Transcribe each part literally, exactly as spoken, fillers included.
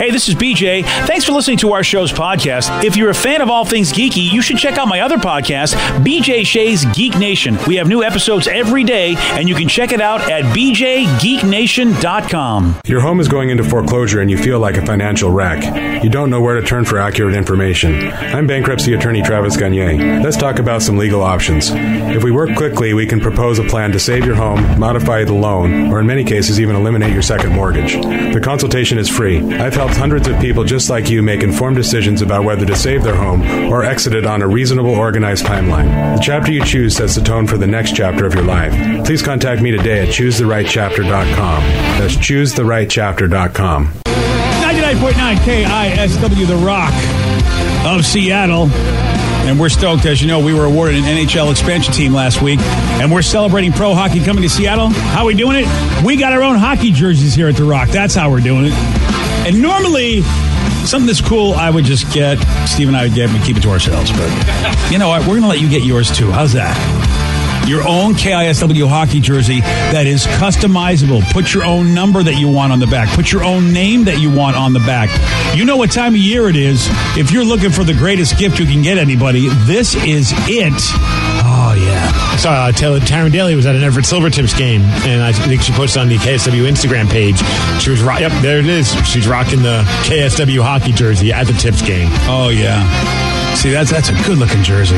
Hey, this is B J. Thanks for listening to our show's podcast. If you're a fan of all things geeky, you should check out my other podcast, B J Shea's Geek Nation. We have new episodes every day, and you can check it out at b j geek nation dot com. Your home is going into foreclosure and you feel like a financial wreck. You don't know where to turn for accurate information. I'm bankruptcy attorney Travis Gagne. Let's talk about some legal options. If we work quickly, we can propose a plan to save your home, modify the loan, or in many cases even eliminate your second mortgage. The consultation is free. I've helped hundreds of people just like you make informed decisions about whether to save their home or exit it on a reasonable, organized timeline. The chapter you choose sets the tone for the next chapter of your life. Please contact me today at choose the right chapter dot com. That's choose the right chapter dot com. ninety-nine point nine K I S W, The Rock of Seattle. And we're stoked. As you know, we were awarded an N H L expansion team last week, and we're celebrating pro hockey coming to Seattle. How are we doing it? We got our own hockey jerseys here at The Rock. That's how we're doing it. And normally, something that's cool, I would just get, Steve and I would get, we keep it to ourselves. But you know what? We're going to let you get yours too. How's that? Your own K I S W hockey jersey that is customizable. Put your own number that you want on the back. Put your own name that you want on the back. You know what time of year it is. If you're looking for the greatest gift you can get anybody, this is it. Oh, yeah. I saw uh, Taylor, Taryn Daly was at an Everett Silvertips game, and I think she posted on the K S W Instagram page. She was rock- Yep, there it is. She's rocking the K S W hockey jersey at the Tips game. Oh, yeah. See, that's that's a good-looking jersey.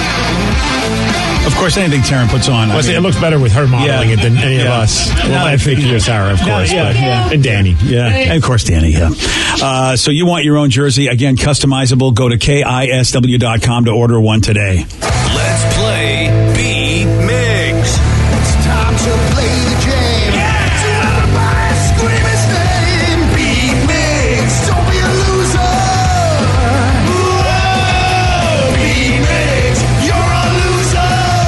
Of course, anything Taryn puts on. Well, I mean, it looks better with her modeling yeah, it than any yeah. of us. Well, well, I think you're Sarah, of course. Yeah, but, yeah. And Danny. Yeah. And of course, Danny, yeah. Uh, so you want your own jersey. Again, customizable. Go to K I S W dot com to order one today. Let's play Beat Migs. It's time to play the game. Yeah! So everybody scream his name. Beat Migs. Don't be a loser. Whoa! Beat Migs. You're a loser.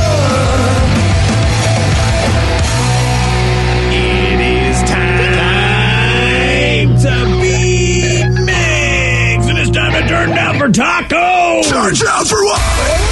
It is time to beat Migs. And it's time to turn down for tacos. Turn down for what?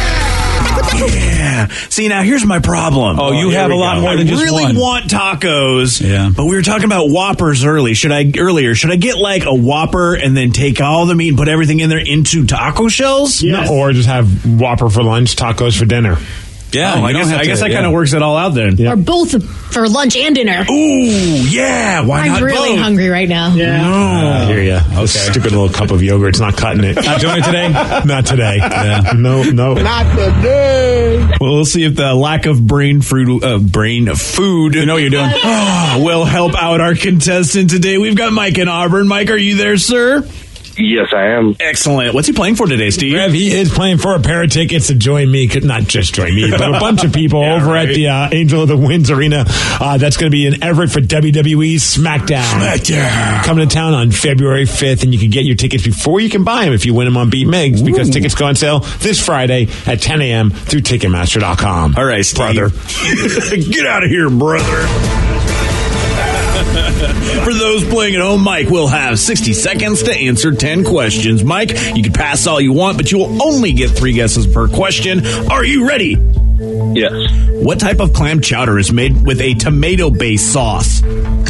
Yeah. See, now here's my problem. Oh, you Here have we a lot go. more than I just really one. want tacos. Yeah. But we were talking about Whoppers early. Should I earlier? Should I get like a Whopper and then take all the meat and put everything in there into taco shells? Yeah. Or just have Whopper for lunch, tacos for dinner. Yeah. Oh, I you don't guess have I guess to- that yeah. kind of works it all out then. Yeah. Or both for lunch and dinner. Ooh, yeah. Why I'm not really both? hungry right now. I hear ya. Okay. Stupid little cup of yogurt's not cutting it. Not doing it today? Not today. Yeah. No, no. Not today. Well, we'll see if the lack of brain food, uh, brain food, You know what you're doing? oh, will help out our contestant today. We've got Mike in Auburn. Mike, are you there, sir? Yes, I am. Excellent. What's he playing for today, Steve? Rev, he is playing for a pair of tickets to join me, not just join me, but a bunch of people Yeah, over right. at the uh, Angel of the Winds Arena. Uh, that's going to be in Everett for W W E SmackDown. SmackDown. Coming to town on February fifth, and you can get your tickets before you can buy them if you win them on Beat Migs, because tickets go on sale this Friday at ten a.m. through Ticketmaster dot com. All right, Steve. Brother. Get out of here, brother. For those playing at home, Mike will have sixty seconds to answer ten questions. Mike, you can pass all you want, but you will only get three guesses per question. Are you ready? Yes. What type of clam chowder is made with a tomato-based sauce?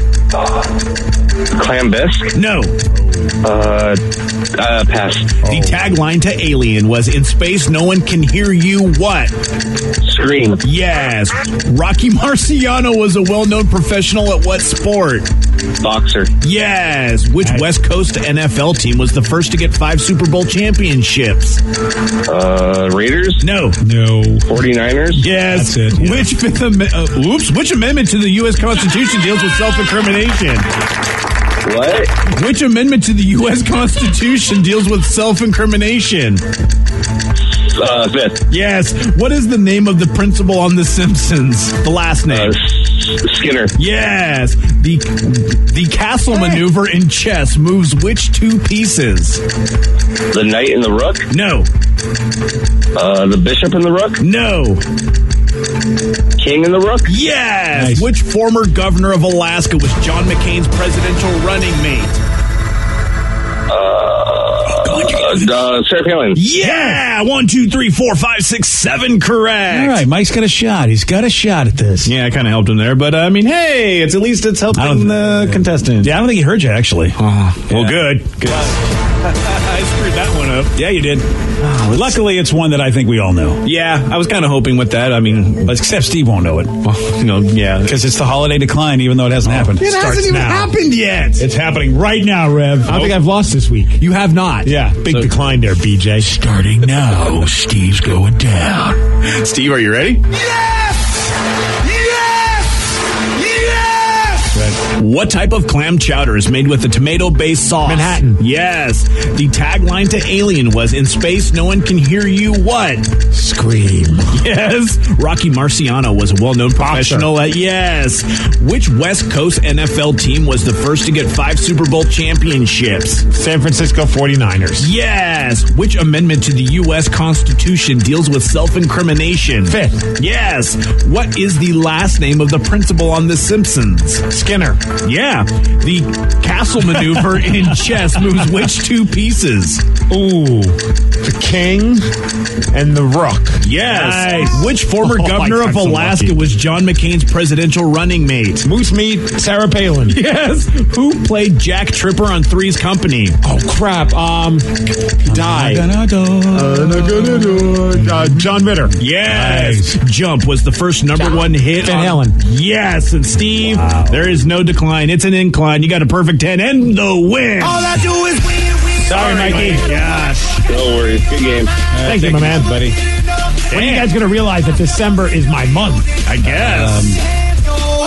Clam bisque? No. Uh, uh, pass. The tagline to Alien was, "In space, no one can hear you." What? Scream. Yes. Rocky Marciano was a well-known professional at what sport? Boxer. Yes. Which West Coast N F L team was the first to get five Super Bowl championships? Uh, Raiders? No. No. 49ers? Yes. That's it, yeah. Which fifth am- uh, oops, which amendment to the U S Constitution deals with self-incrimination? What? Which amendment to the U S Constitution deals with self-incrimination? Uh, fifth. Yes. What is the name of the principal on The Simpsons? The last name. Uh, S- Skinner. Yes. The the castle maneuver in chess moves which two pieces? The knight and the rook? No. Uh, the bishop and the rook? No. King and the rook? Yes. Nice. Which former governor of Alaska was John McCain's presidential running mate? Uh, uh, Sarah Palin. Yeah, one, two, three, four, five, six, seven, correct. All right, Mike's got a shot. He's got a shot at this. Yeah, I kind of helped him there, but uh, I mean, hey, it's at least it's helping I don't- the contestant. Yeah, I don't think he heard you, actually. Oh, well, Yeah. good. Good. I screwed that one up. Yeah, you did. Luckily, it's one that I think we all know. Yeah, I was kind of hoping with that. I mean, But except Steve won't know it. well, you know, yeah. Because it's the holiday decline, even though it hasn't happened. It hasn't even happened yet. It's happening right now, Rev. I don't think I've lost this week. You have not. Yeah, big So- decline there, B J. Starting now, Steve's going down. Steve, are you ready? Yes! Yes! Yes! What type of clam chowder is made with a tomato-based sauce? Manhattan. Yes. The tagline to Alien was, "In space, no one can hear you." What? Scream. Yes. Rocky Marciano was a well-known professional at yes. Which West Coast N F L team was the first to get five Super Bowl championships? San Francisco forty-niners. Yes. Which amendment to the U S Constitution deals with self-incrimination? Fifth. Yes. What is the last name of the principal on The Simpsons? Skinner. Yeah. The castle maneuver in chess moves which two pieces? Ooh. The king and the rook. Yes. Nice. Which former Oh, governor I'm of so Alaska lucky. was John McCain's presidential running mate? Moose meat, Sarah Palin. Yes. Who played Jack Tripper on Three's Company? Oh, crap. Um, he died. Uh, John Ritter. Yes. Jump was the first number one hit. Van on- Halen. Yes. And Steve, there is no decline. It's an incline. You got a perfect ten and the win. All I do is win, win. Sorry, Mikey. Gosh. No worries. Good game. Thank you, my man. buddy. When are you guys going to realize that December is my month? I guess.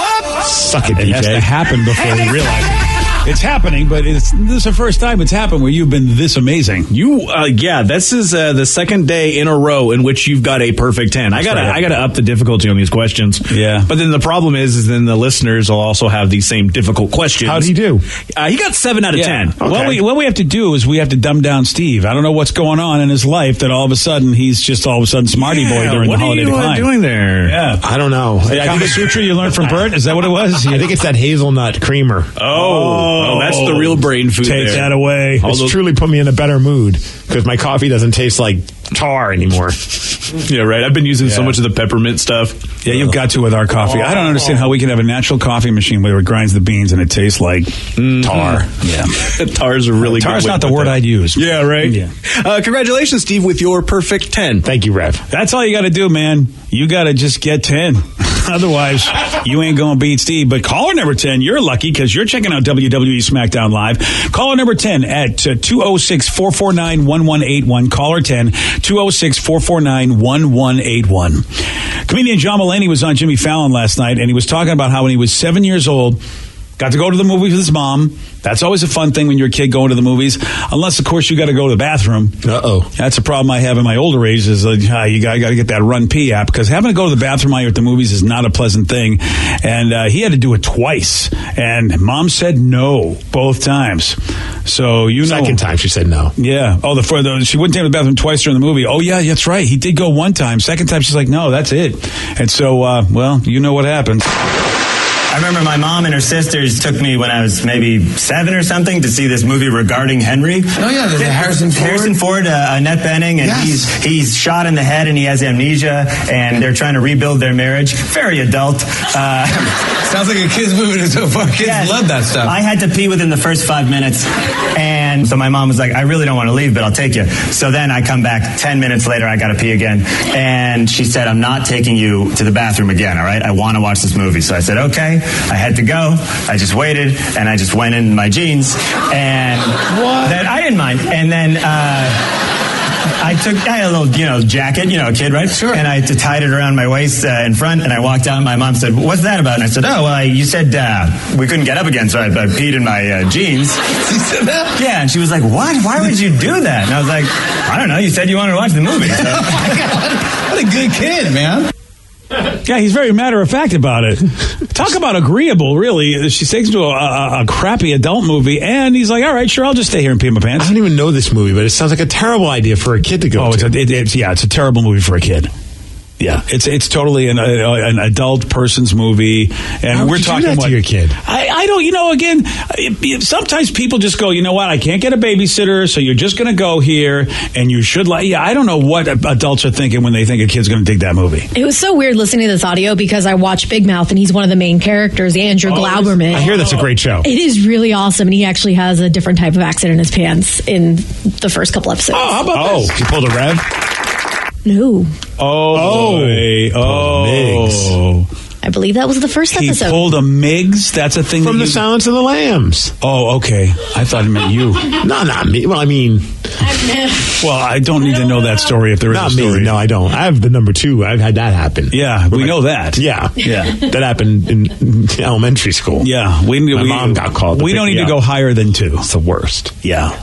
Suck it, It D has J. to happen before we realize it. It's happening, but it's this is the first time it's happened where you've been this amazing. You, uh, yeah, this is uh, the second day in a row in which you've got a perfect ten. I gotta, right. I gotta up the difficulty on these questions. Yeah. but then the problem is, is then the listeners will also have these same difficult questions. How'd he do? Uh, he got seven out of ten. What we what we have to do is we have to dumb down Steve. I don't know what's going on in his life that all of a sudden he's just all of a sudden smarty boy during what the holiday are you uh, decline. doing there? Yeah. I don't know. I, I, Kama think, Sutra you learned from Bert? Is that what it was? I think it's that hazelnut creamer. Oh, oh, that's the real brain food. Take there. that away. All It's those- truly put me in a better mood because my coffee doesn't taste like tar anymore. Yeah, right. I've been using so Yeah. much of the peppermint stuff. Yeah, you've got to with our coffee. I don't understand how we can have a natural coffee machine where it grinds the beans and it tastes like tar. Yeah. Tar's a really Tar's good way not to the put word that. I'd use. Yeah, right. Yeah. Uh, congratulations, Steve, with your perfect ten. Thank you, Rev. That's all you got to do, man. You got to just get ten. Otherwise, you ain't going to beat Steve. But caller number ten, you're lucky because you're checking out W W E SmackDown Live. Caller number ten at uh, two oh six, four four nine, one one eight one. Caller ten, two oh six, four four nine, one one eight one. Comedian John Mulaney was on Jimmy Fallon last night, and he was talking about how when he was seven years old, got to go to the movies with his mom. That's always a fun thing when you're a kid going to the movies. Unless, of course, you got to go to the bathroom. Uh-oh. That's a problem I have in my older age is uh, you got to get that Run Pee app because having to go to the bathroom while you're at the movies is not a pleasant thing. And uh, he had to do it twice. And mom said no both times. So, you know. Second time she said no. Yeah. Oh, the, for the she wouldn't take the bathroom twice during the movie. Oh, yeah, that's right. He did go one time. Second time, she's like, no, that's it. And so, uh, well, you know what happens. I remember my mom and her sisters took me when I was maybe seven or something to see this movie regarding Henry. Oh, yeah, the Harrison Ford. Harrison Ford, uh, Annette Bening, and Yes. he's he's shot in the head and he has amnesia, and they're trying to rebuild their marriage. Very adult. Uh, Sounds like a kid's movie so far. Kids yes. love that stuff. I had to pee within the first five minutes, and so my mom was like, "I really don't want to leave, but I'll take you." So then I come back ten minutes later. I got to pee again, and she said, "I'm not taking you to the bathroom again. All right? I want to watch this movie." So I said, "Okay." I had to go. I just waited, and I just went in my jeans, and then I didn't mind. And then uh, I took, I had a little, you know, jacket, you know, a kid, right? Sure. And I t- tied it around my waist uh, in front, and I walked out. And my mom said, "What's that about?" And I said, "Oh, well, I, you said uh, we couldn't get up again, so I, I peed in my uh, jeans." She said that? Yeah, and she was like, "What? Why would you do that?" And I was like, "I don't know. You said you wanted to watch the movie." So. What a good kid, man. Yeah, he's very matter of fact about it. Talk about agreeable, really. She takes him to a, a, a crappy adult movie, and he's like, all right, sure, I'll just stay here and pee my I pants. don't even know this movie, but it sounds like a terrible idea for a kid to go Oh, it's to. a, it, it's, yeah, it's a terrible movie for a kid. Yeah, it's it's totally an, uh, an adult person's movie, and How would we're you do talking that to what your kid? I, I don't, you know, again, it, it- sometimes people just go, you know what, I can't get a babysitter, so you're just going to go here, and you should like. Yeah, I don't know what adults are thinking when they think a kid's going to dig that movie. It was so weird listening to this audio because I watched Big Mouth and he's one of the main characters, Andrew Glauberman. I hear that's a great show. It is really awesome, and he actually has a different type of accent in his pants in the first couple episodes. Oh, how about Oh, this? you pulled a rev? No, Oh, boy. oh, Migs. I believe that was the first he episode. pulled a Migs. That's a thing From that the you, Silence of the Lambs. Oh, okay. I thought it meant you. No, not me. Well, I mean, Well, I don't need to know that story if there is not a story. me. No, I don't. I have the number two. I've had that happen. Yeah, we Right. know that. Yeah. Yeah. That happened in elementary school. Yeah, we, My we mom got called to We pick don't need me to go up. higher than two. It's the worst. Yeah.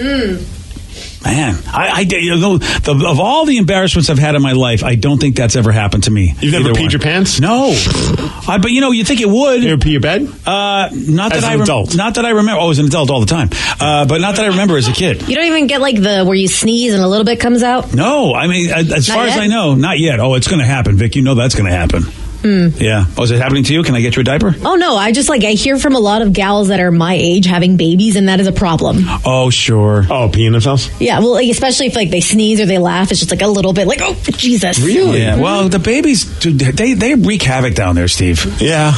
Man, I, I you know, the, of all the embarrassments I've had in my life, I don't think that's ever happened to me. You've never Either peed one. your pants? No, I, but you know, you think it would. You ever pee your bed? Uh, not As that an I rem- adult. Not that I remember. Oh, I was an adult all the time, uh, but not that I remember as a kid. You don't even get like the where you sneeze and a little bit comes out. No, I mean, as Not far as yet? I know, not yet. Oh, it's going to happen, Vic. You know that's going to happen. Hmm. Yeah. Oh, is it happening to you? Can I get you a diaper? Oh no, I just like I hear from a lot of gals that are my age having babies, and that is a problem. Oh, sure. Oh, peeing themselves? Yeah, well, like, especially if like they sneeze or they laugh, it's just like a little bit like, oh Jesus. Really? Yeah. Well, the babies, dude, they they wreak havoc down there, Steve. Yeah.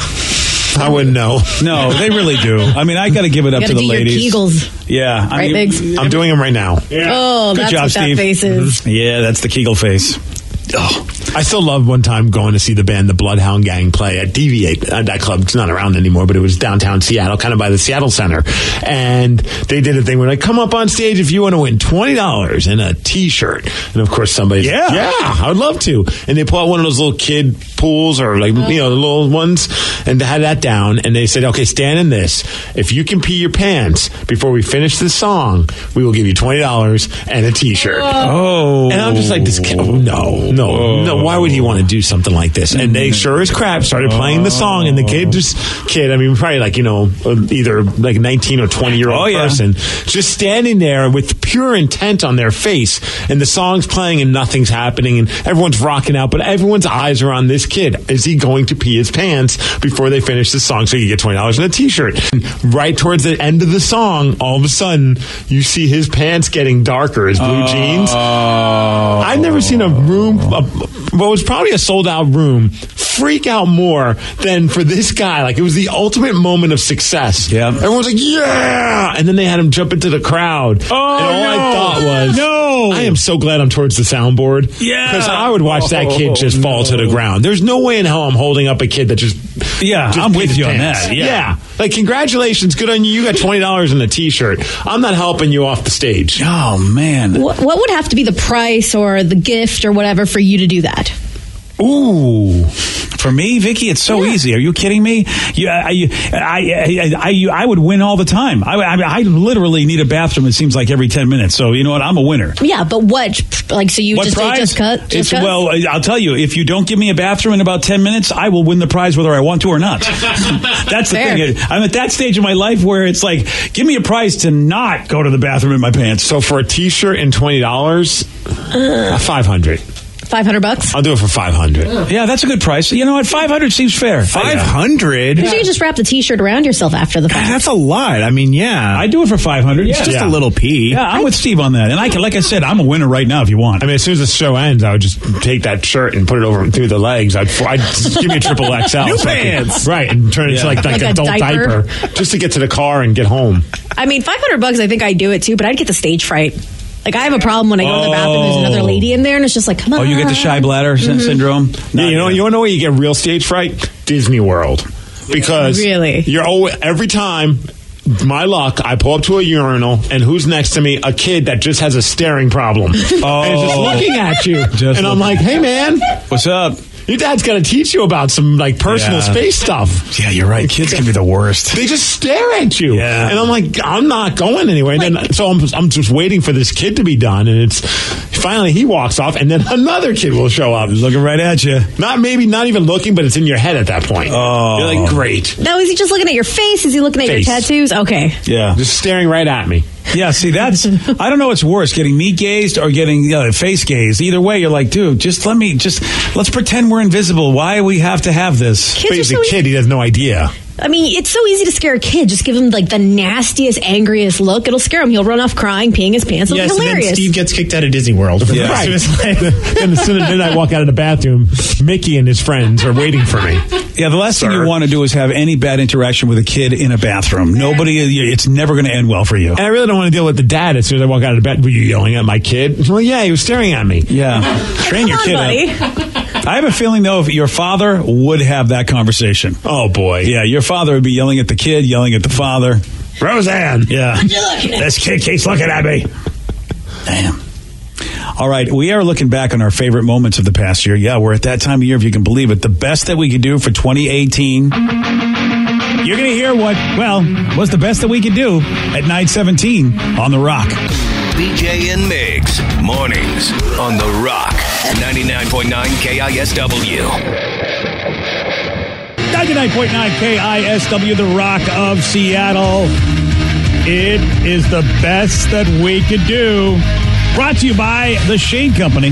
I wouldn't know. No, they really do. I mean, I got to give it up You to gotta the do your ladies. Kegels. Yeah. I Right, mean, Biggs? I'm doing them right now. Oh, Good that's job, what Steve. that face is. Yeah, that's the Kegel face. Oh. I still love one time going to see the band The Bloodhound Gang play at Deviate. Uh, that club, it's not around anymore, but it was downtown Seattle, kind of by the Seattle Center. And they did a thing where like, come up on stage if you want to win twenty dollars and a t-shirt. And of course somebody's Yeah. like, yeah, I would love to. And they pull out one of those little kid pools or like, you know, the little ones and they had that down. And they said, okay, stand in this. If you can pee your pants before we finish the song, we will give you twenty dollars and a t-shirt. Oh. And I'm just like, this kid, oh, no, no, no. Why would he want to do something like this? And they sure as crap started playing the song, and the kid just, kid, I mean, probably like, you know, either like nineteen or twenty year old Oh, yeah. person, just standing there with pure intent on their face, and the song's playing and nothing's happening, and everyone's rocking out, but everyone's eyes are on this kid. Is he going to pee his pants before they finish the song so you get twenty dollars and a t shirt? Right towards the end of the song, all of a sudden, you see his pants getting darker, his blue jeans. I've never seen a room, a, what was probably a sold out room, freak out more than for this guy. Like, it was the ultimate moment of success. Yeah. Everyone's like, yeah! And then they had him jump into the crowd. Oh, and all I no. thought was, No. I am so glad I'm towards the soundboard. Yeah. Because I would watch that kid just Oh, fall to the no. ground. There's no way in hell I'm holding up a kid that just. Yeah, just I'm peed with his you on pants. that. Yeah. Like, congratulations. Good on you. You got twenty dollars and a t shirt. I'm not helping you off the stage. Oh, man. What, what would have to be the price or the gift or whatever for you to do that? Ooh. For me, Vicky, it's so easy. Are you kidding me? You, I, I, I, I, I would win all the time. I, I, I literally need a bathroom, it seems like, every ten minutes. So, you know what? I'm a winner. Yeah, but what? Like, so you What just prize? just cut? Just It's, cut? well, I'll tell you, if you don't give me a bathroom in about ten minutes, I will win the prize whether I want to or not. That's the Fair. thing. I'm at that stage in my life where it's like, give me a prize to not go to the bathroom in my pants. So for a t shirt and twenty dollars, uh, five hundred. Five hundred bucks. I'll do it for five hundred. Yeah, that's a good price. You know what? five hundred seems fair. Five hundred. Because you can just wrap the T-shirt around yourself after the fact. That's a lot. I mean, yeah, I do it for five hundred. it's Yeah. just Yeah. a little pee. Yeah, I'm with Steve on that. And I can, like I said, I'm a winner right now if you want. I mean, as soon as the show ends, I would just take that shirt and put it over through the legs. I'd, I'd just give me a triple X L. New so I could- pants. right, and turn it Yeah. into like, like, Like a adult diaper. diaper. just to get to the car and get home. I mean, five hundred bucks. I think I'd do it too, but I'd get the stage fright. Like, I have a problem when I go to the bathroom. There's another lady in there, and it's just like, come on. Oh, you get the shy bladder sy- syndrome? Yeah, you know, you want to know where you get real stage fright? Disney World, because Really? you're always, every time. My luck, I pull up to a urinal, and who's next to me? A kid that just has a staring problem. Oh. And is just looking at you. Just and I'm looking. like, hey, man, What's up? your dad's got to teach you about some like personal Yeah. space stuff. Yeah, you're right. Kids can be the worst. They just stare at you. Yeah. And I'm like, I'm not going anywhere. And then, so I'm, I'm just waiting for this kid to be done. And it's finally he walks off, and then another kid will show up. Looking right at you. Not maybe not even looking, but it's in your head at that point. Oh. You're like, great. Now, is he just looking at your face? Is he looking at Face. your tattoos? Okay. Yeah. Just staring right at me. Yeah, see, that's, I don't know what's worse, getting meat gazed or getting you know, face gazed. Either way, you're like, dude, just let me, just, let's pretend we're invisible. Why do we have to have this? Kids But are he's so a kid. He has no idea. I mean, it's so easy to scare a kid. Just give him like the nastiest, angriest look. It'll scare him. He'll run off crying, peeing his pants. It'll Yes, be and then hilarious. Steve gets kicked out of Disney World for the Yeah. rest of his life. And as soon as I walk out of the bathroom, Mickey and his friends are waiting for me. Yeah, the last thing Sir. you want to do is have any bad interaction with a kid in a bathroom. Nobody, it's never going to end well for you. And I really don't want to deal with the dad as soon as I walk out of the bed. Were you yelling at my kid? Well, yeah, he was staring at me. Yeah. Train your Come kid on, buddy. up. I have a feeling, though, if your father would have that conversation. Oh, boy. Yeah, your father would be yelling at the kid, yelling at the father. Roseanne. Yeah. This kid keeps looking at me. Damn. All right, we are looking back on our favorite moments of the past year. Yeah, we're at that time of year, if you can believe it. The best that we could do for twenty eighteen. You're going to hear what, well, was the best that we could do at nine seventeen on The Rock. B J and Migs, mornings on The Rock, ninety-nine point nine K I S W. ninety-nine point nine K I S W, The Rock of Seattle. It is the best that we could do. Brought to you by The Shane Company.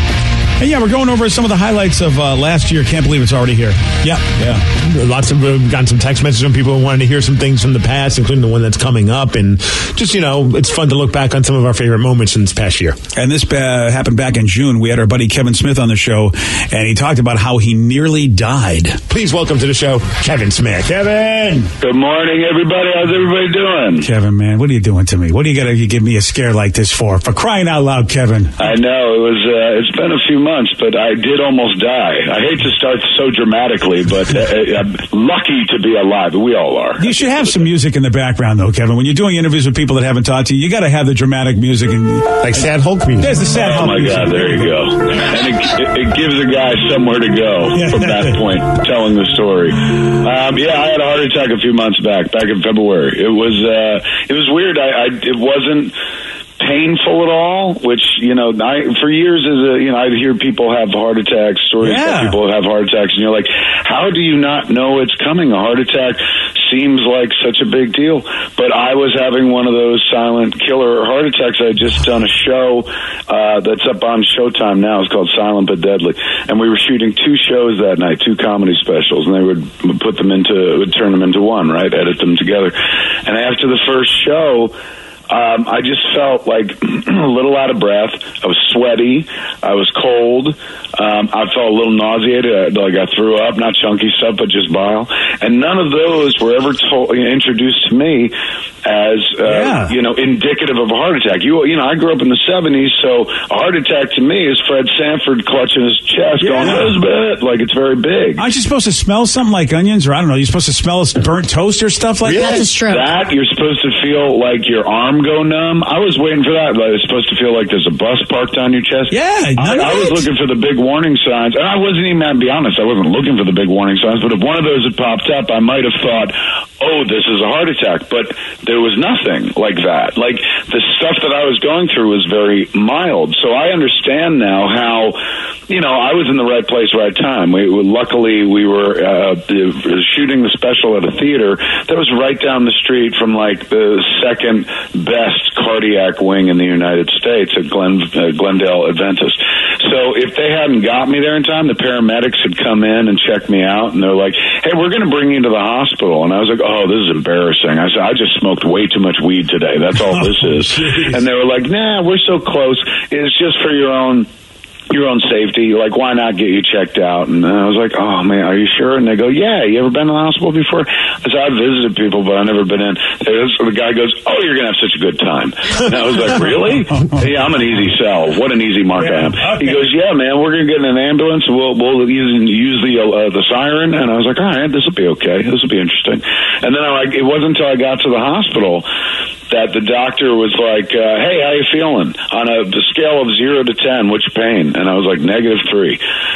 And yeah, we're going over some of the highlights of uh, last year. Can't believe it's already here. Yeah. Yeah. Lots of, we've gotten some text messages from people who wanted to hear some things from the past, including the one that's coming up. And just, you know, it's fun to look back on some of our favorite moments in this past year. And this uh, happened back in June. We had our buddy Kevin Smith on the show, and he talked about how he nearly died. Please welcome to the show, Kevin Smith. Kevin! Good morning, everybody. How's everybody doing? Kevin, man, what are you doing to me? What do you got to give me a scare like this for? For crying out loud, Kevin. I know it was. Uh, it's been a few months, but I did almost die. I hate to start so dramatically, but uh, I'm lucky to be alive. We all are. You should have some music in the background, though, Kevin. When you're doing interviews with people that haven't talked to you, you got to have the dramatic music. And Like sad Hulk music. there's the sad Oh Hulk my music. God! There you go. And it, it, it gives a guy somewhere to go Yeah. from that point, telling the story. Um, yeah, I had a heart attack a few months back, back in February. It was. Uh, it was weird. I, I. It wasn't painful at all, which, you know, I, for years as a, you know, I'd hear people have heart attacks, stories Yeah. about people that have heart attacks, and you're like, how do you not know it's coming? A heart attack seems like such a big deal. But I was having one of those silent killer heart attacks. I had just done a show uh, that's up on Showtime now. It's called Silent but Deadly. And we were shooting two shows that night, two comedy specials, and they would put them into, would turn them into one, right, edit them together. And after the first show, Um, I just felt like a little out of breath. I was sweaty. I was cold. Um, I felt a little nauseated, like I threw up, not chunky stuff, but just bile. And none of those were ever told, introduced to me as, uh, Yeah. you know, indicative of a heart attack. You, you know, I grew up in the seventies, so a heart attack to me is Fred Sanford clutching his chest, Yeah. going, Elizabeth, like it's very big. Aren't you supposed to smell something like onions, or I don't know? You're supposed to smell burnt toast or stuff like that? That's a stroke. That, you're supposed to feel like your arm go numb. I was waiting for that. Like, it's supposed to feel like there's a bus parked on your chest. Yeah, I, none of I was it. looking for the big warning signs, and I wasn't even, to be honest, I wasn't looking for the big warning signs, but if one of those had popped up, I might have thought, oh, this is a heart attack, but there was nothing like that. Like, the stuff that I was going through was very mild, so I understand now how, you know, I was in the right place, right time. We, luckily, we were uh, shooting the special at a theater that was right down the street from, like, the second best cardiac wing in the United States at Glen, uh, Glendale Adventist. So if they hadn't got me there in time, the paramedics had come in and checked me out, and they're like, hey, we're going to bring you to the hospital. And I was like, oh, this is embarrassing. I said, I just smoked way too much weed today. That's all this is. And they were like, nah, we're so close. It's just for your own your own safety, like, why not get you checked out? And I was like, oh, man, are you sure? And they go, yeah, you ever been to the hospital before? I said, I've visited people, but I've never been in. So the guy goes, oh, you're going to have such a good time. And I was like, really? Yeah, I'm an easy sell. What an easy mark I am. He goes, yeah, man, we're going to get in an ambulance. We'll, we'll use, use the uh, the siren. And I was like, all right, this will be okay. This will be interesting. And then I, like, it wasn't until I got to the hospital that the doctor was like, uh, hey, how you feeling? On a, a scale of zero to ten, which pain? And I was like, negative three.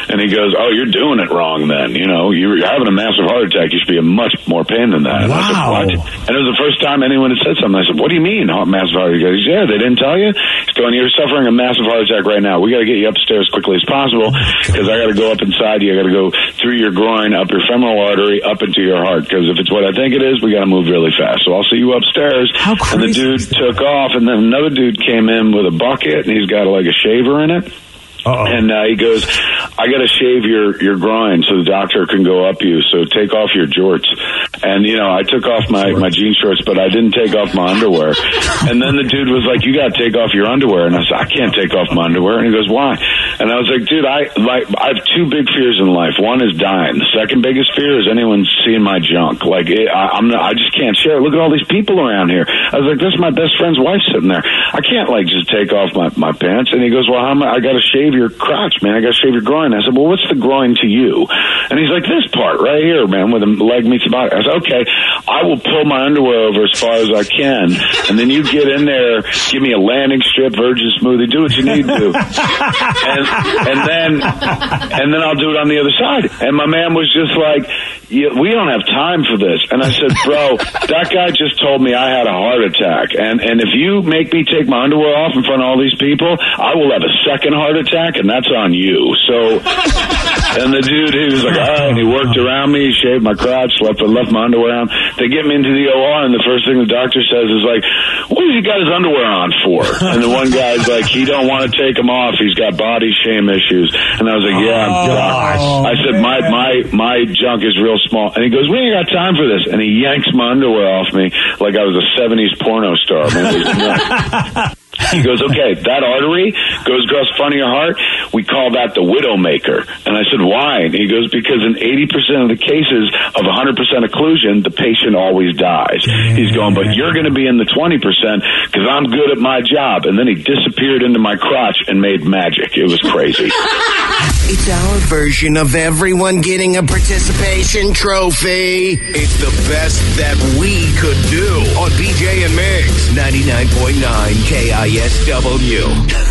And he goes, oh, you're doing it wrong then. You know, you're having a massive heart attack. You should be in much more pain than that. And Wow. I said, what? And it was the first time anyone had said something. I said, what do you mean, heart- massive heart attack? He goes, yeah, they didn't tell you? He's going, you're suffering a massive heart attack right now. We got to get you upstairs as quickly as possible because I got to go up inside you. I got to go through your groin, up your femoral artery, up into your heart. Because if it's what I think it is, we got to move really fast. So I'll see you upstairs. How and the crazy dude is that? took off, and then another dude came in with a bucket, and he's got like a shaver in it. Uh-oh. And uh, he goes, I got to shave your, your groin so the doctor can go up you. So take off your jorts. And, you know, I took off my, my jean shorts, but I didn't take off my underwear. And then the dude was like, you got to take off your underwear. And I said, I can't take off my underwear. And he goes, why? And I was like, dude, I like I have two big fears in life. One is dying. The second biggest fear is anyone seeing my junk. Like, it, I, I'm not, I just can't share it. Look at all these people around here. I was like, this is my best friend's wife sitting there. I can't, like, just take off my, my pants. And he goes, well, how am I, I got to shave your crotch, man. I got to shave your groin. I said, well, what's the groin to you? And he's like, this part right here, man, where the leg meets the body. I said, okay, I will pull my underwear over as far as I can, and then you get in there, give me a landing strip, virgin smoothie, do what you need to, and and then and then I'll do it on the other side. And my man was just like, yeah, we don't have time for this. And I said, bro, that guy just told me I had a heart attack, and and if you make me take my underwear off in front of all these people, I will have a second heart attack, and that's on you. So, and the dude, he was like, all right, and he worked around me, he shaved my crotch, left left my underwear on. They get me into the O R, and the first thing the doctor says is like, what has he got his underwear on for? And the one guy's like, he don't want to take them off, he's got body shame issues. And I was like, yeah, I'm Oh, I said, my my my junk is real small. And he goes, we ain't got time for this. And he yanks my underwear off me like I was a seventies porno star, man. It was nuts. He goes, okay, that artery goes across the front of your heart. We call that the widowmaker. And I said, why? And he goes, because in eighty percent of the cases of one hundred percent occlusion, the patient always dies. He's going, but you're going to be in the twenty percent because I'm good at my job. And then he disappeared into my crotch and made magic. It was crazy. It's our version of everyone getting a participation trophy. It's the best that we could do on B J and Migs, ninety-nine point nine K I S W.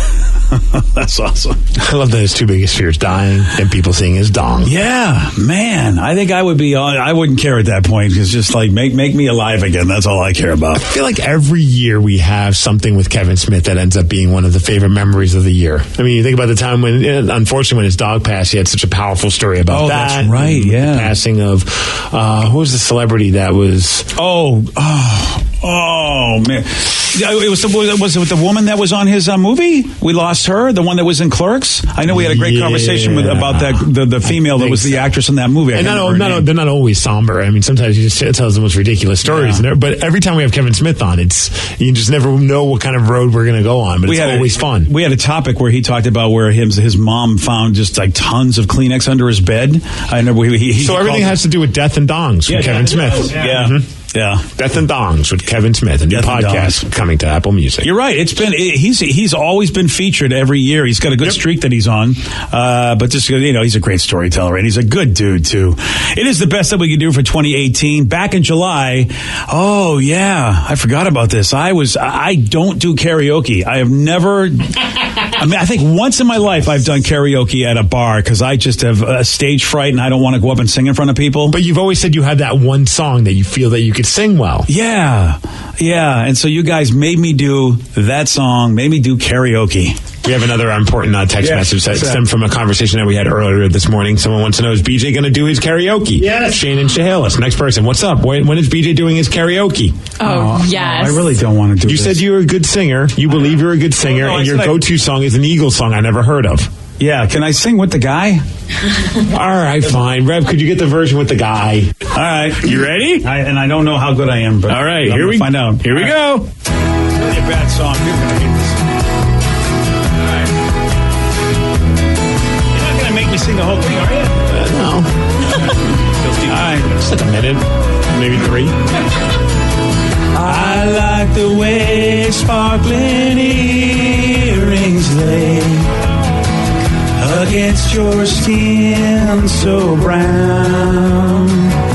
That's awesome. I love that his two biggest fears, dying and people seeing his dong. Yeah, man. I think I would be on. I wouldn't care at that point because just like make make me alive again. That's all I care about. I feel like every year we have something with Kevin Smith that ends up being one of the favorite memories of the year. I mean, you think about the time when, unfortunately, when his dog passed, he had such a powerful story about Oh, that. that's right, And yeah. The passing of, uh, who was the celebrity that was... Oh, oh, oh, man. It was, the, was it the woman that was on his uh, movie? We lost her, the one that was in Clerks. I know we had a great Yeah. conversation with about that the, the female that was the actress in that movie. I And can't not, remember her not, name. they're not always somber. I mean, sometimes you just it tells the most ridiculous stories. Yeah. And but every time we have Kevin Smith on, it's you just never know what kind of road we're going to go on. But we it's had always a, fun. We had a topic where he talked about where his his mom found just like tons of Kleenex under his bed. I know he, he, he so everything called- has to do with death and dongs with Yeah, Kevin yeah, Smith. Yeah. Mhm. Yeah. Death and Dongs with Kevin Smith, a new Death and podcast coming to Apple Music. You're right. It's been it, he's he's always been featured every year. He's got a good Yep. streak that he's on. Uh, but just you know, he's a great storyteller and he's a good dude too. It is the best that we can do for twenty eighteen. Back in July. Oh yeah, I forgot about this. I was I don't do karaoke. I have never. I mean, I think once in my life I've done karaoke at a bar because I just have a stage fright and I don't want to go up and sing in front of people. But you've always said you had that one song that you feel that you could sing well. Yeah, yeah. And so you guys made me do that song, made me do karaoke. We have another important uh, text Yeah, message that what's that? stemmed from a conversation that we had earlier this morning. Someone wants to know, is B J going to do his karaoke? Yes. Shane and Chehalis. Next person. What's up? When, when is B J doing his karaoke? Oh, yes. I really don't want to do You this. said you were a good singer. You believe you're a good singer. Oh, no, I and your said I- go-to song is an Eagles song I never heard of. Yeah, can I sing with the guy? All right, fine. Rev, could you get the version with the guy? All right. You ready? I, and I don't know how good I am, but All right, I'm here gonna we find out. Here we All right. go. It's really a bad song. You're gonna hate this. All right. You're not gonna make me sing the whole thing, are you? Uh, no. All right. Just like a minute, maybe three. I like the way sparkling earrings lay against your skin so brown.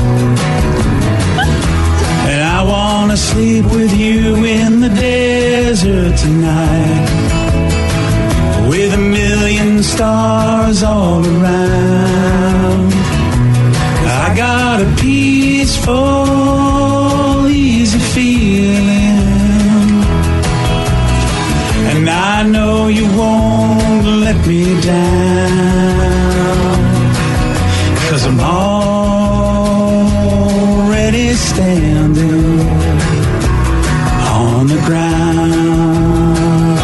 And I want to sleep with you in the desert tonight with a million million stars all around. I got a peaceful, easy feeling, and I know you won't let me down, 'cause I'm already standing on the ground.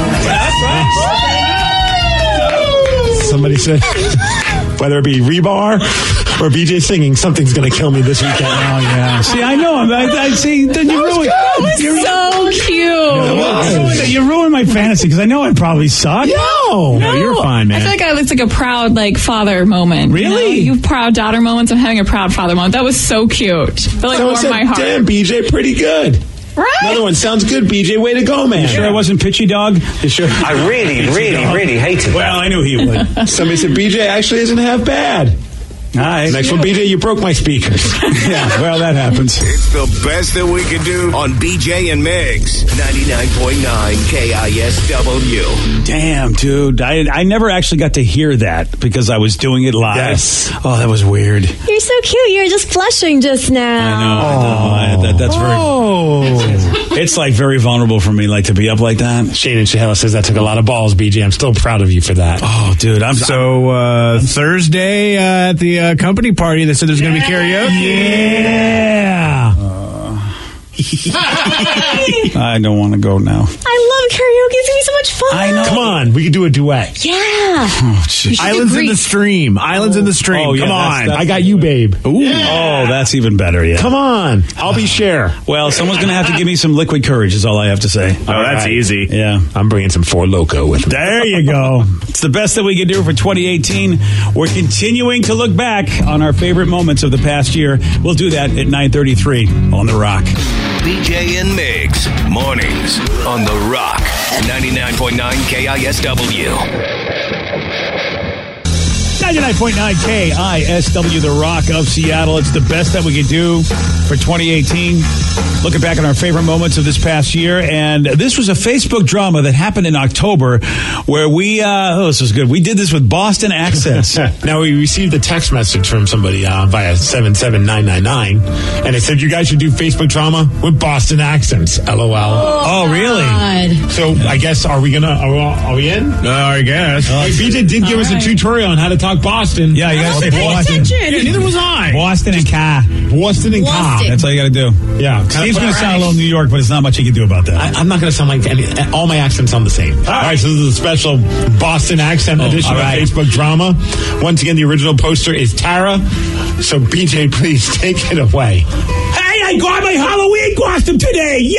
Somebody said, whether it be rebar or B J singing, something's going to kill me this weekend. Oh, yeah. See, I know him. I, I see. Then you ruined You're so cute. You ruined my fantasy because I know I probably suck. No. No, you're fine, man. I feel like I was like a proud like father moment. Really? You, know? You proud daughter moments. I'm having a proud father moment. That was so cute. I feel like it warmed said, my heart. Damn, B J, pretty good. Right? Another one sounds good, B J. Way to go, man. You sure I wasn't pitchy dog? You sure? I really, really, really hated Well, that. I knew he would. Somebody said B J actually isn't half bad. Nice. Next one, B J, you broke my speakers. Yeah, well, that happens. It's the best that we can do on B J and Migs. ninety-nine point nine K I S W. Damn, dude. I I never actually got to hear that because I was doing it live. Yes. Oh, that was weird. You're so cute. You're just flushing just now. I know. I know. I, that, that's very. Oh. It's like very vulnerable for me, like to be up like that. Shane and Shahela says that took a lot of balls, B J. I'm still proud of you for that. Oh, dude. I'm So uh, Thursday uh, at the uh, company party, they said there's going to be karaoke. Yeah. I don't want to go now. I love karaoke. It's going to be so much fun. I know. Come on, we could do a duet. Yeah. Oh, jeez. Islands in the Stream. Islands in the Stream. Oh, yeah, Come that's- on. that's- I got you, babe. Ooh. Oh, that's even better. Yeah. Come on. I'll be Cher. Well, someone's going to have to give me some liquid courage. Is all I have to say. Oh, that's easy. Yeah. I'm bringing some Four Loko with me. There you go. It's the best that we can do for twenty eighteen. We're continuing to look back on our favorite moments of the past year. We'll do that at nine thirty-three on The Rock. B J and Migs. Mornings on The Rock. ninety-nine point nine K I S W. ninety-nine point nine K I S W, The Rock of Seattle. It's the best that we could do for twenty eighteen. Looking back on our favorite moments of this past year. And this was a Facebook drama that happened in October where we, uh, oh, this was good. We did this with Boston Accents. Now, we received a text message from somebody uh, via seven seven nine nine nine, and it said you guys should do Facebook drama with Boston accents. LOL. Oh, really? God. So, I guess, are we going to, are, we- are we in? Uh, I guess. Hey, B J did give us a tutorial on how to talk Boston. Yeah, you got to say Pay Boston. attention. Yeah, neither was I. Boston and Car. Boston and Cobb. Boston. That's all you got to do. Yeah. Steve's going to sound a little New York, but it's not much you can do about that. I, I'm not going to sound like any, all my accents sound the same. All right, so this is a special Boston accent edition all right. of Facebook drama. Once again, the original poster is Tara. So, B J, please take it away. Hey, I got my Halloween costume today! Yay!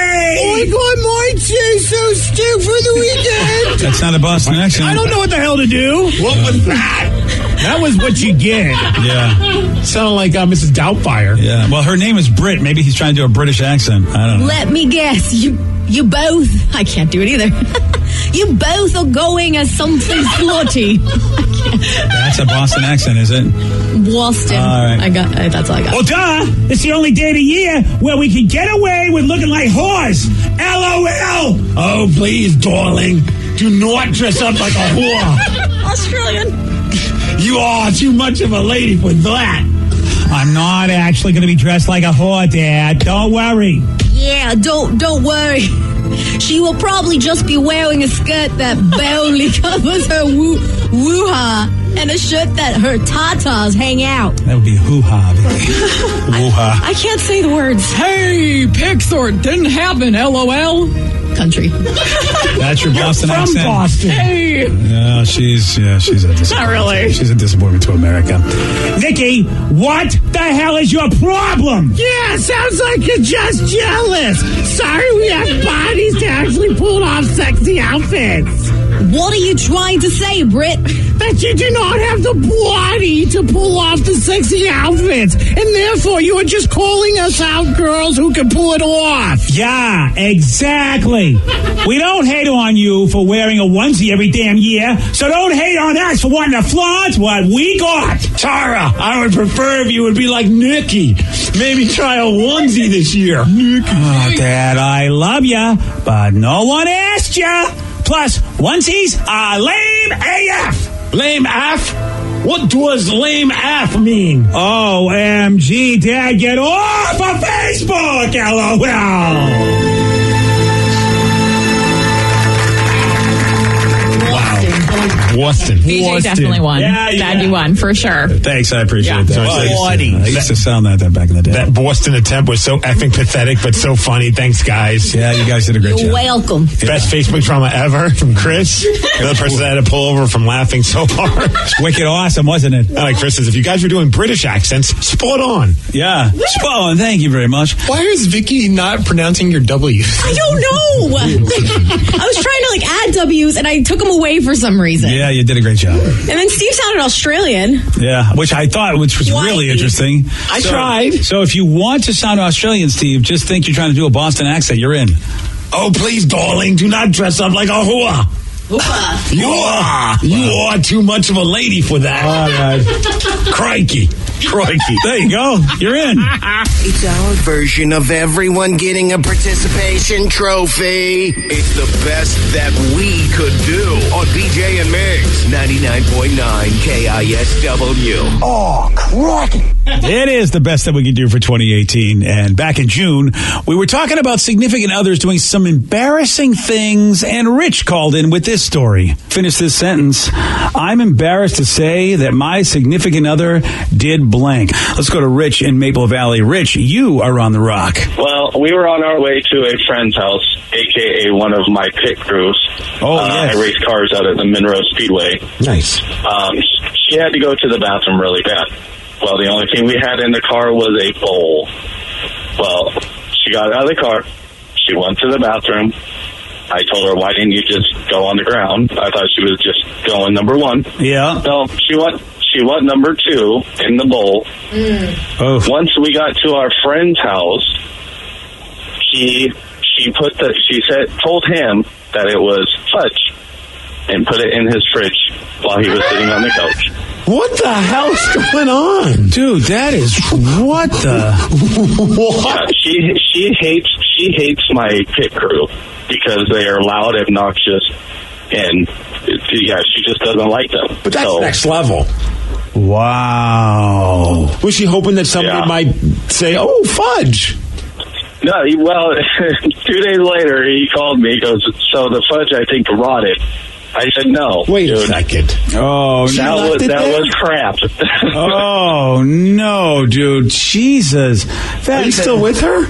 I got my so stick for the weekend. That's not a Boston accent. I don't know what the hell to do. What was that? That was what you get. Yeah. Sounded like uh, Missus Doubtfire. Yeah. Well, her name is Britt. Maybe he's trying to do a British accent. I don't know. Let me guess. You you both. I can't do it either. You both are going as something slutty. That's a Boston accent, is it? Boston. All right. I got. I, that's all I got. Well, duh! It's the only day of the year where we can get away with looking like whores. L O L! Oh, please, darling. Do not dress up like a whore. Australian. You are too much of a lady for that. I'm not actually going to be dressed like a whore, Dad. Don't worry. Yeah. Don't don't worry. She will probably just be wearing a skirt that barely covers her woo woo-ha and a shirt that her tatas hang out. That would be hoo-ha. Woo-ha. I can't say the words. Hey, Pixar, didn't happen. LOL. Country. That's your Boston From accent? Boston. Hey. Yeah, she's yeah, she's a disappointment. Not really. She's a disappointment to America. Nikki, what the hell is your problem? Yeah, sounds like you're just jealous. Sorry we have bodies to actually pull off sexy outfits. What are you trying to say, Britt? That you do not have the body to pull off the sexy outfits. And therefore you are just calling us out girls who can pull it off. Yeah, exactly. We don't hate on you for wearing a onesie every damn year, so don't hate on us for wanting to flaunt what we got. Tara, I would prefer if you would be like Nikki. Maybe try a onesie this year. Nikki. Oh, Dad, I love ya, but no one asked ya. Plus, onesies are lame lame A F. Lame F? What does lame F mean? O M G, Dad, get off of Facebook, LOL. Boston. B J definitely won. Yeah, yeah. Dad, you won, for sure. Thanks, I appreciate Yeah. that. Oh, I used to- I used to sound like that back in the day. That Boston attempt was so effing pathetic, but so funny. Thanks, guys. Yeah, you guys did a great You're job. welcome. Best Facebook drama ever from Chris. The other person that had to pull over from laughing so hard. Wicked awesome, wasn't it? Like Chris says, if you guys were doing British accents, spot on. Yeah. Spot on. Thank you very much. Why is Vicky not pronouncing your W? I don't know. I was trying to like add W's and I took them away for some reason. Yeah, you did a great job. And then Steve sounded Australian. Yeah, which I thought, which was Why? really interesting. I So- tried. So if you want to sound Australian, Steve, just think you're trying to do a Boston accent. You're in. Oh, please, darling, do not dress up like a whore. You are. You are too much of a lady for that. All right. Crikey. Crikey. There you go. You're in. It's our version of everyone getting a participation trophy. It's the best that we could do on B J and Migs, ninety-nine point nine K I S W. Oh, crikey. It is the best that we could do for twenty eighteen. And back in June, we were talking about significant others doing some embarrassing things, and Rich called in with this story. Finish this sentence. I'm embarrassed to say that my significant other did blank. Let's go to Rich in Maple Valley. Rich, you are on the rock. Well, we were on our way to a friend's house, a k a one of my pit crews. Oh, uh, yes. I race cars out at the Monroe Speedway. Nice. Um, she had to go to the bathroom really bad. Well, the only thing we had in the car was a bowl. Well, she got out of the car. She went to the bathroom. I told her, why didn't you just go on the ground? I thought she was just going number one. Yeah. No, she went she went number two in the bowl. Oh. Once we got to our friend's house, he she put the she said told him that it was fudge and put it in his fridge while he was sitting on the couch. What the hell's going on? Dude, that is what the Yeah, she she hates she hates my pit crew because they are loud, obnoxious, and yeah, she just doesn't like them. But that's So, next level. Wow. Was she hoping that somebody Yeah. might say, oh, fudge? No, he, well, two days later he called me. He goes, so the fudge I think rotted. I said no. Wait dude. a second. Oh, That no. was it that there? was crap. Oh, no, dude. Jesus. Are you still with her?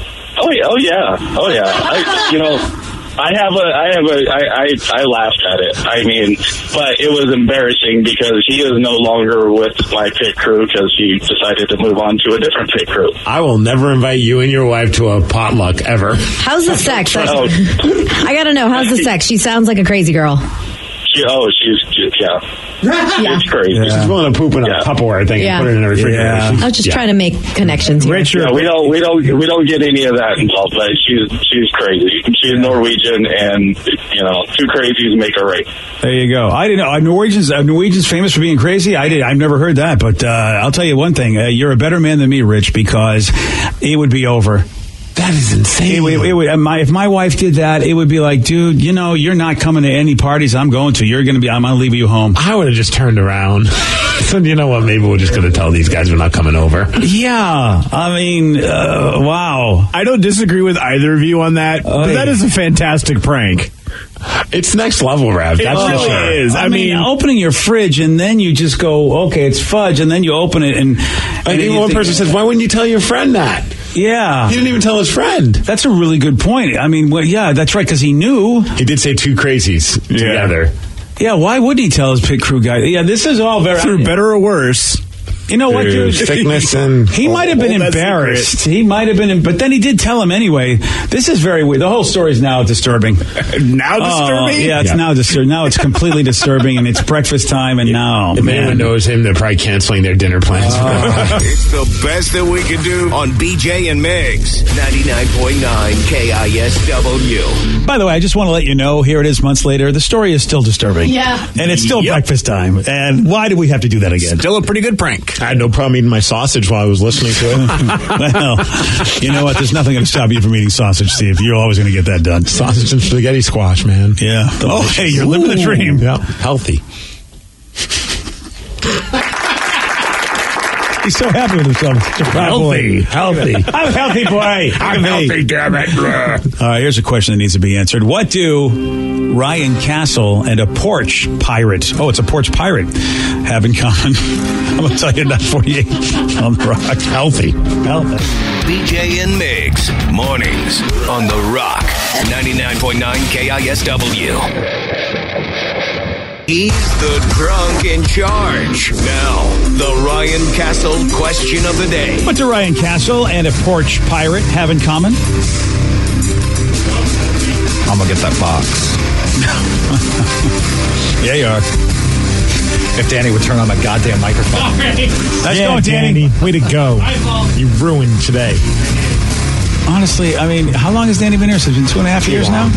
Oh yeah, oh yeah, oh yeah. I, you know, I have a, I have a, I, I, I laughed at it. I mean, but it was embarrassing because he is no longer with my pit crew because he decided to move on to a different pit crew. I will never invite you and your wife to a potluck ever. How's the sex? I, Oh, I gotta know. How's the sex? She sounds like a crazy girl. she, oh, she's just, yeah, it's crazy. She's willing to poop in a Yeah. Tupperware thing Yeah. and put it in her refrigerator. Yeah. She's- I was just yeah. trying to make connections here. Richard. Yeah, we don't, we don't, we don't get any of that involved. But she's, she's crazy. She's Norwegian, and you know, two crazies make a race. There you go. I didn't know. Are Norwegians, are Norwegians famous for being crazy? I did. I've never heard that. But uh, I'll tell you one thing. Uh, you're a better man than me, Rich, because it would be over. That is insane. It, would- it would, uh, my, if my wife did that, it would be like, dude, you know, you're not coming to any parties I'm going to. You're going to be, I'm going to leave you home. I would have just turned around. So, you know what? Maybe we're just going to tell these guys we're not coming over. Yeah. I mean, uh, wow. I don't disagree with either of you on that, but Oy. that is a fantastic prank. It's next level, Rev. It That's for really sure. is. I, I mean, mean- opening your fridge and then you just go, okay, it's fudge, and then you open it and. I and think then you one think- person says, why wouldn't you tell your friend that? Yeah. He didn't even tell his friend. That's a really good point. I mean, well, yeah, that's right, because he knew. He did say two crazies together. Yeah, why would he tell his pit crew guy? Yeah, this is all very. Through better or worse. You know what, Through dude? sickness and He might have been Hold that embarrassed. He might have been, but then he did tell him anyway. This is very weird. The whole story is now disturbing. Now Oh, disturbing? yeah, it's Yeah. now disturbing. Now it's completely disturbing, and it's breakfast time, and now, If man. anyone knows him, they're probably canceling their dinner plans. It's the best that we could do on B J and Migs, ninety-nine point nine K I S W. By the way, I just want to let you know, here it is months later, the story is still disturbing. Yeah. And it's still Yep. breakfast time. And why do we have to do that again? Still a pretty good prank. I had no problem eating my sausage while I was listening to it. Well, you know what? There's nothing going to stop you from eating sausage, Steve. You're always going to get that done. Sausage and spaghetti squash, man. Yeah. Delicious. Oh, hey, you're living the dream. Yeah, healthy. He's so happy with himself. Healthy, healthy. I'm a healthy boy. I'm healthy, damn it. All right, here's a question that needs to be answered. What do Ryan Castle and a porch pirate, oh, it's a porch pirate, have in common? I'm going to tell you nine forty-eight on the Rock. Healthy. Healthy. B J and Migs, mornings on The Rock, ninety-nine point nine K I S W. He's the drunk in charge. Now, the Ryan Castle question of the day. What do Ryan Castle and a porch pirate have in common? I'm going to get that box. Yeah, you are. If Danny would turn on my goddamn microphone. Nice yeah, going, Danny. Danny. Way to go. You ruined today. Honestly, I mean, how long has Danny been here? So it's been two and a half years now?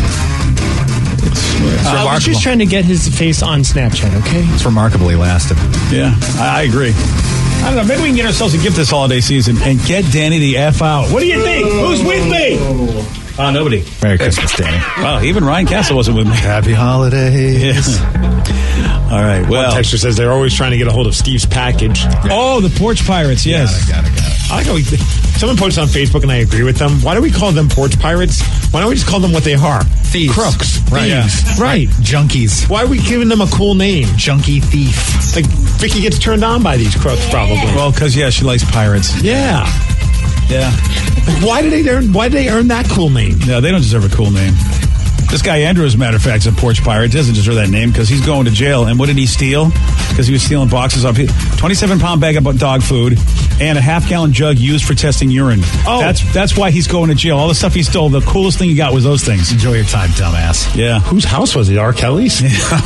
It's uh, I was just trying to get his face on Snapchat, okay? It's remarkably lasted. Yeah, I, I agree. I don't know. Maybe we can get ourselves a gift this holiday season and get Danny the F out. What do you think? Who's with me? Oh, uh, nobody. Merry Christmas, Danny. Well, even Ryan Castle wasn't with me. Happy holidays. Yeah. All right. Well, one texter says they're always trying to get a hold of Steve's package. Oh, the porch pirates. Yes. Got it, got it, got it. I like how we, someone posted on Facebook, and I agree with them. Why do we call them porch pirates? Why don't we just call them what they are? Thieves. Crooks. Right. Thieves. Yeah. Right. Junkies. Why are we giving them a cool name? Junkie thief. Like, Vicky gets turned on by these crooks, probably. Well, because, yeah, she likes pirates. Yeah. Yeah. Like, why did they earn? Why did they earn that cool name? No, they don't deserve a cool name. This guy Andrew, as a matter of fact, is a porch pirate. Doesn't deserve that name because he's going to jail. And what did he steal? Because he was stealing boxes of twenty-seven pound bag of dog food and a half gallon jug used for testing urine. Oh, that's that's why he's going to jail. All the stuff he stole, the coolest thing he got was those things. Enjoy your time, dumbass. Yeah. Whose house was it? R. Kelly's?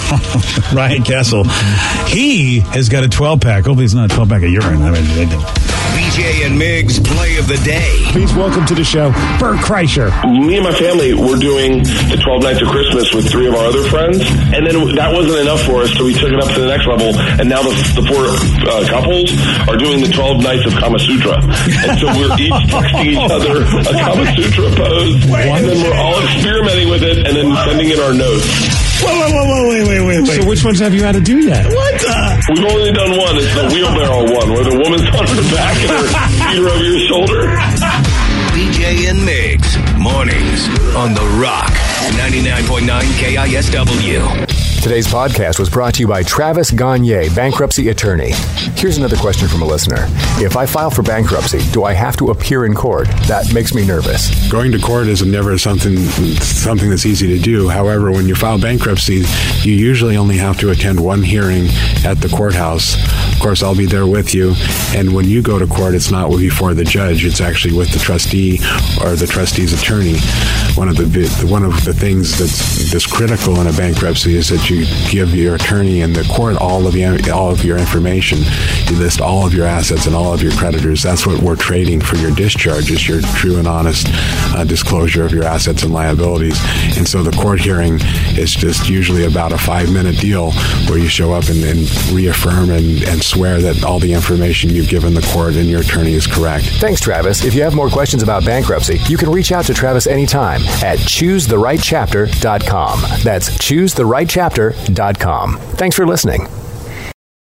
Ryan Castle. He has got a twelve pack. Hopefully, it's not a twelve pack of urine. I mean, they did. B J and Migs play of the day. Please welcome to the show, Bert Kreischer. Me and my family were doing the twelve Nights of Christmas with three of our other friends, and then that wasn't enough for us, so we took it up to the next level, and now the, the four uh, couples are doing the twelve Nights of Kama Sutra. And so we're each texting each other a Kama Sutra pose, and then we're all experimenting with it, and then sending in our notes. Whoa, whoa, whoa, whoa, wait, wait, wait, wait. So which ones have you had to do yet? What the? We've only done one. It's the wheelbarrow one, where the woman's on her back and her feet are over your shoulder. B J and Migs, mornings on The Rock, ninety-nine point nine K I S W. Today's podcast was brought to you by Travis Gagne, bankruptcy attorney. Here's another question from a listener. If I file for bankruptcy, do I have to appear in court? That makes me nervous. Going to court is never something something that's easy to do. However, when you file bankruptcy, you usually only have to attend one hearing at the courthouse. Of course, I'll be there with you. And when you go to court, it's not before the judge. It's actually with the trustee or the trustee's attorney. One of the one of the things that's, that's critical in a bankruptcy is that you give your attorney and the court all of the, all of your information. You list all of your assets and all of your creditors. That's what we're trading for your discharge, is your true and honest uh, disclosure of your assets and liabilities. And so the court hearing is just usually about a five-minute deal where you show up and, and reaffirm and, and swear that all the information you've given the court and your attorney is correct. Thanks, Travis. If you have more questions about bankruptcy, you can reach out to Travis anytime at choose the right chapter dot com. That's choose the right chapter dot com. Thanks for listening.